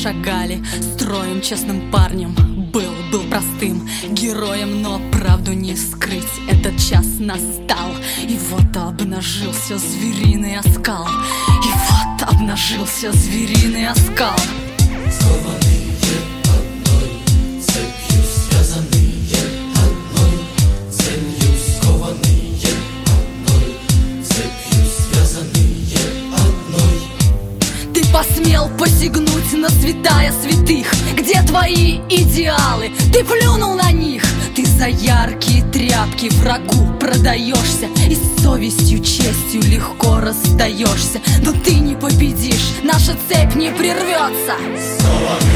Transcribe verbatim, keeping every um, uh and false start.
шагали строем, честным парнем. Был, был простым героем, но правду не скрыть. Этот час настал, и вот обнажился звериный оскал. И вот обнажился звериный оскал. Скованные одной цепью, связанные одной целью. Скованные одной цепью, связанные одной. Ты посмел посягнуть на святая святых. Где твои идеалы? Ты плюнул на них. Ты за яркие тряпки врагу продаешься и с совестью, честью легко расстаешься. Но ты не победишь, наша цепь не прервется. Скованные